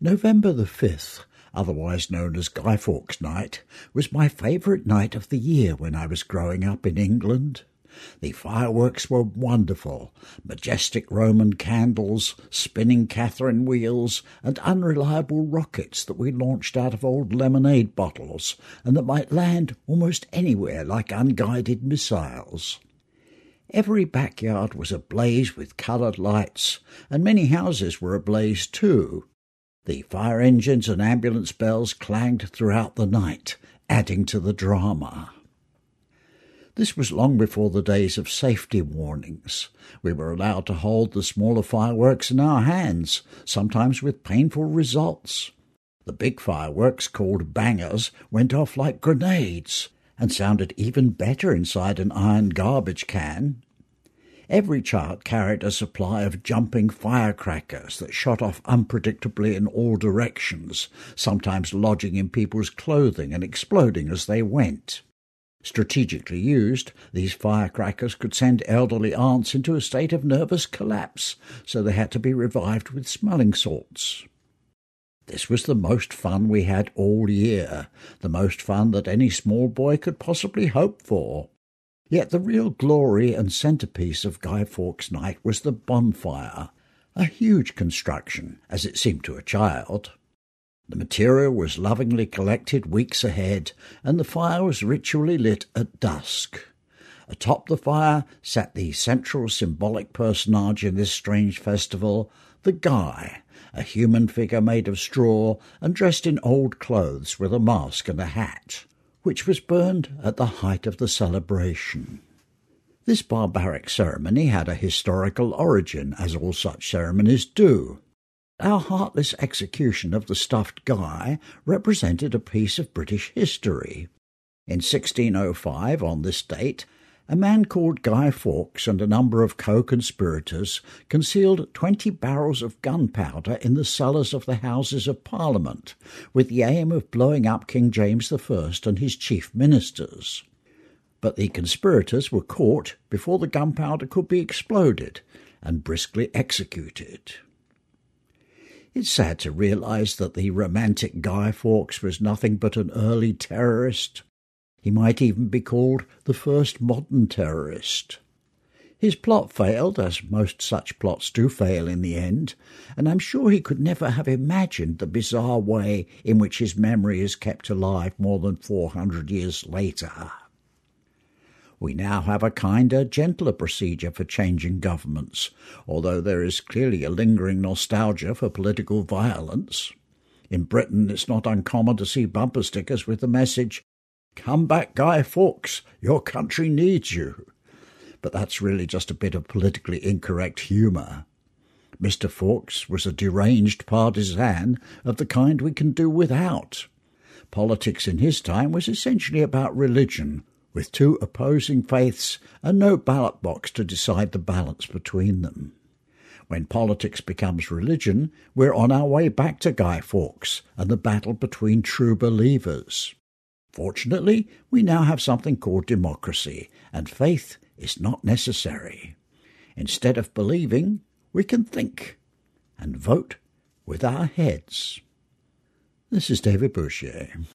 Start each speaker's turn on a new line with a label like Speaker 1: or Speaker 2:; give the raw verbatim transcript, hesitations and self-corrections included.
Speaker 1: November the fifth, otherwise known as Guy Fawkes Night, was my favourite night of the year when I was growing up in England. The fireworks were wonderful, majestic Roman candles, spinning Catherine wheels, and unreliable rockets that we launched out of old lemonade bottles and that might land almost anywhere like unguided missiles. Every backyard was ablaze with coloured lights, and many houses were ablaze too. The fire engines and ambulance bells clanged throughout the night, adding to the drama. This was long before the days of safety warnings. We were allowed to hold the smaller fireworks in our hands, sometimes with painful results. The big fireworks, called bangers, went off like grenades, and sounded even better inside an iron garbage can. Every child carried a supply of jumping firecrackers that shot off unpredictably in all directions, sometimes lodging in people's clothing and exploding as they went. Strategically used, these firecrackers could send elderly aunts into a state of nervous collapse, so they had to be revived with smelling salts. This was the most fun we had all year, the most fun that any small boy could possibly hope for. Yet the real glory and centrepiece of Guy Fawkes Night was the bonfire, a huge construction, as it seemed to a child. The material was lovingly collected weeks ahead, and the fire was ritually lit at dusk. Atop the fire sat the central symbolic personage in this strange festival, the Guy, a human figure made of straw and dressed in old clothes with a mask and a hat, which was burned at the height of the celebration. This barbaric ceremony had a historical origin, as all such ceremonies do. Our heartless execution of the stuffed Guy represented a piece of British history. In sixteen oh five, on this date, a man called Guy Fawkes and a number of co-conspirators concealed twenty barrels of gunpowder in the cellars of the Houses of Parliament, with the aim of blowing up King James the First and his chief ministers. But the conspirators were caught before the gunpowder could be exploded and briskly executed. It's sad to realise that the romantic Guy Fawkes was nothing but an early terrorist. He might even be called the first modern terrorist. His plot failed, as most such plots do fail in the end, and I'm sure he could never have imagined the bizarre way in which his memory is kept alive more than four hundred years later. We now have a kinder, gentler procedure for changing governments, although there is clearly a lingering nostalgia for political violence. In Britain, it's not uncommon to see bumper stickers with the message, "Come back, Guy Fawkes, your country needs you." But that's really just a bit of politically incorrect humour. Mister Fawkes was a deranged partisan of the kind we can do without. Politics in his time was essentially about religion, with two opposing faiths and no ballot box to decide the balance between them. When politics becomes religion, we're on our way back to Guy Fawkes and the battle between true believers. Fortunately, we now have something called democracy, and faith is not necessary. Instead of believing, we can think and vote with our heads. This is David Boucher.